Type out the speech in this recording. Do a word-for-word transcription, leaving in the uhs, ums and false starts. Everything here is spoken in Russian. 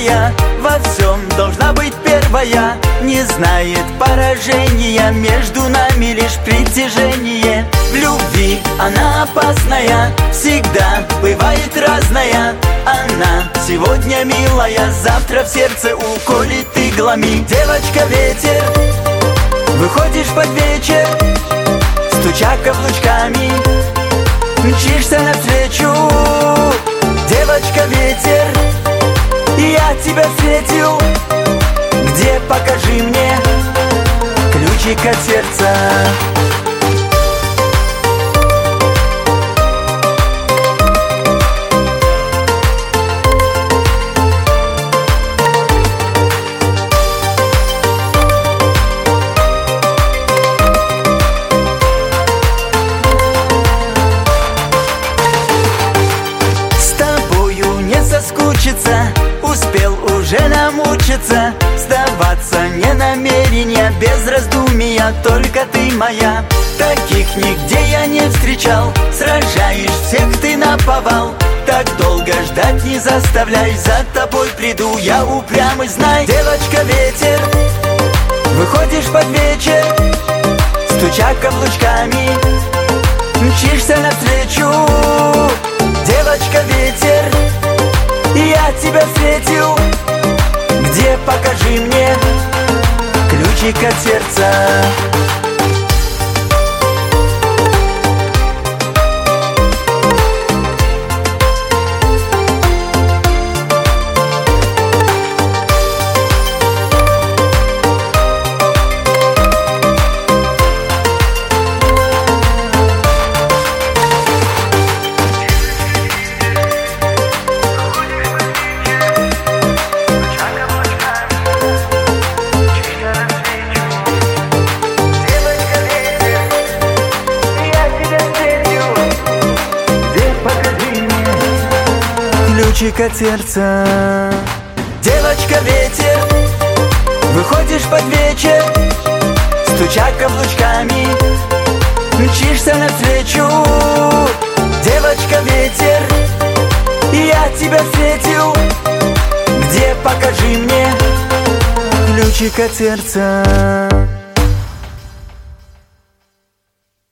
смелая, во всем должна быть первая, не знает поражения, между нами лишь притяжение. В любви она опасная, всегда бывает разная. Она сегодня милая, завтра в сердце уколет иглами. Девочка ветер, выходишь под вечер, стуча каблучками, мчишься навстречу. Девочка ветер, я тебя встретил. Где, покажи мне ключик от сердца. Соскучиться, успел уже намучиться. Сдаваться не намерения, без раздумия, только ты моя. Таких нигде я не встречал, сражаешь всех ты наповал. Так долго ждать не заставляй, за тобой приду я упрямый, знай. Девочка ветер, выходишь под вечер, стуча каблучками, мчишься навстречу. Девочка ветер, я тебя встретил. Где, покажи мне ключик от сердца. Ключик от сердца. Девочка ветер, выходишь под вечер, стуча каблучками, мчишься навстречу. Девочка ветер, я тебя встретил. Где, покажи мне ключик от сердца.